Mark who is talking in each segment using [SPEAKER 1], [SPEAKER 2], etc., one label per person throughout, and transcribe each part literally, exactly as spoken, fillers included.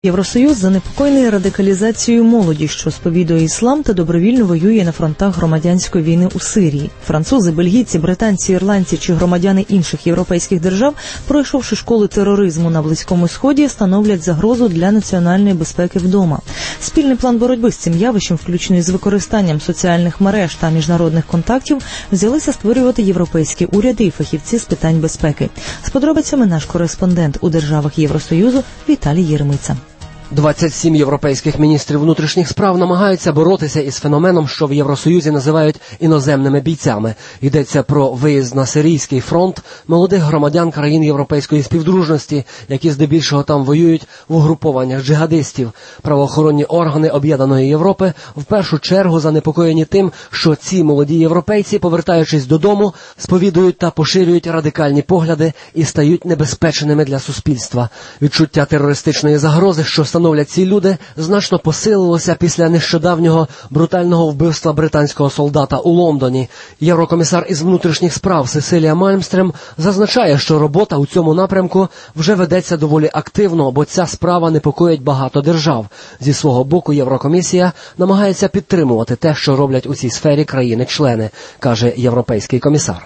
[SPEAKER 1] Євросоюз занепокоєний радикалізацією молоді, що сповідує іслам та добровільно воює на фронтах громадянської війни у Сирії. Французи, бельгійці, британці, ірландці чи громадяни інших європейських держав, пройшовши школи тероризму на Близькому Сході, становлять загрозу для національної безпеки вдома. Спільний план боротьби з цим явищем, включно із використанням соціальних мереж та міжнародних контактів, взялися створювати європейські уряди і фахівці з питань безпеки. З подробицями наш кореспондент у державах Євросоюзу Віталій Єремиця.
[SPEAKER 2] двадцять сім європейських міністрів внутрішніх справ намагаються боротися із феноменом, що в Євросоюзі називають іноземними бійцями. Йдеться про виїзд на сирійський фронт молодих громадян країн європейської співдружності, які здебільшого там воюють в угрупованнях джихадистів. Правоохоронні органи Об'єднаної Європи в першу чергу занепокоєні тим, що ці молоді європейці, повертаючись додому, сповідують та поширюють радикальні погляди і стають небезпечними для суспільства. Відчуття терористичної загрози, що становлять ці люди, значно посилилося після нещодавнього брутального вбивства британського солдата у Лондоні. Єврокомісар із внутрішніх справ Сесилія Мальмстрем зазначає, що робота у цьому напрямку вже ведеться доволі активно, бо ця справа непокоїть багато держав. Зі свого боку Єврокомісія намагається підтримувати те, що роблять у цій сфері країни-члени, каже європейський комісар.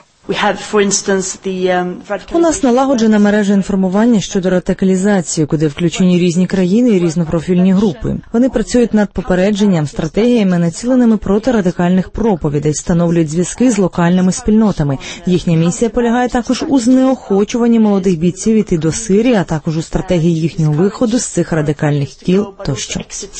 [SPEAKER 1] У нас налагоджена мережа інформування щодо радикалізації, куди включені різні країни і різнопрофільні групи. Вони працюють над попередженням, стратегіями, націленими проти радикальних проповідей, встановлюють зв'язки з локальними спільнотами. Їхня місія полягає також у знеохочуванні молодих бійців іти до Сирії, а також у стратегії їхнього виходу з цих радикальних кіл тощо.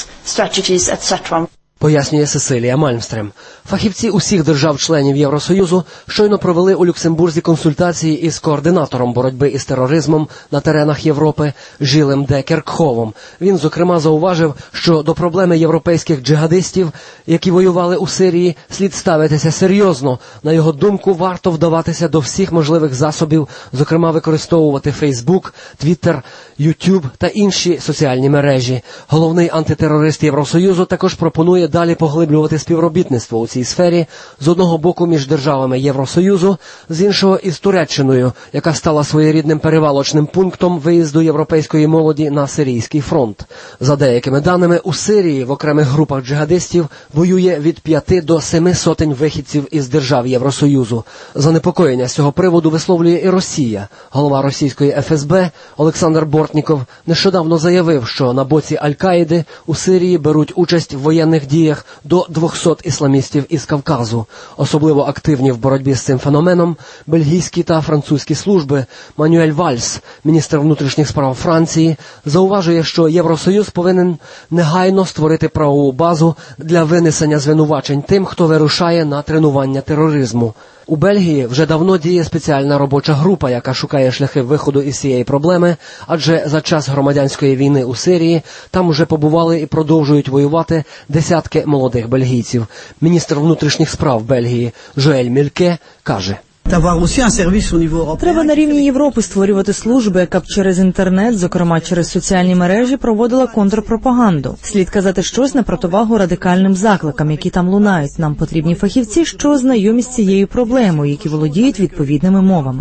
[SPEAKER 2] Пояснює Сесилія Мальмстрем. Фахівці усіх держав-членів Євросоюзу щойно провели у Люксембурзі консультації із координатором боротьби із тероризмом на теренах Європи Жилем де Керкховом. Він, зокрема, зауважив, що до проблеми європейських джихадистів, які воювали у Сирії, слід ставитися серйозно. На його думку, варто вдаватися до всіх можливих засобів, зокрема використовувати Фейсбук, Твіттер, Ютуб та інші соціальні мережі. Головний антитерорист Євросоюзу також пропонує далі поглиблювати співробітництво у цій сфері, з одного боку між державами Євросоюзу, з іншого із Туреччиною, яка стала своєрідним перевалочним пунктом виїзду європейської молоді на сирійський фронт. За деякими даними, у Сирії в окремих групах джихадистів воює від п'яти до семи сотень вихідців із держав Євросоюзу. Занепокоєння з цього приводу висловлює і Росія. Голова російської еф ес бе Олександр Бортніков нещодавно заявив, що на боці Аль-Каїди у Сирії беруть участь в воєнних діях до двохсот ісламістів із Кавказу. Особливо активні в боротьбі з цим феноменом бельгійські та французькі служби. Манюель Вальс, міністр внутрішніх справ Франції, зауважує, що Євросоюз повинен негайно створити правову базу для винесення звинувачень тим, хто вирушає на тренування тероризму. У Бельгії вже давно діє спеціальна робоча група, яка шукає шляхи виходу із цієї проблеми, адже за час громадянської війни у Сирії там уже побували і продовжують воювати десятки молодих бельгійців. Міністр внутрішніх справ Бельгії Жоель Мільке каже:
[SPEAKER 1] Треба на рівні Європи створювати служби, яка б через інтернет, зокрема через соціальні мережі, проводила контрпропаганду. Слід казати щось на противагу радикальним закликам, які там лунають. Нам потрібні фахівці, що знайомі з цією проблемою, які володіють відповідними мовами.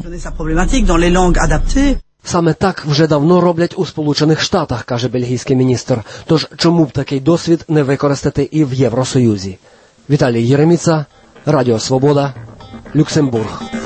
[SPEAKER 2] Саме так вже давно роблять у Сполучених Штатах, каже бельгійський міністр. Тож чому б такий досвід не використати і в Євросоюзі? Віталій Єремиця, Радіо Свобода, Люксембург.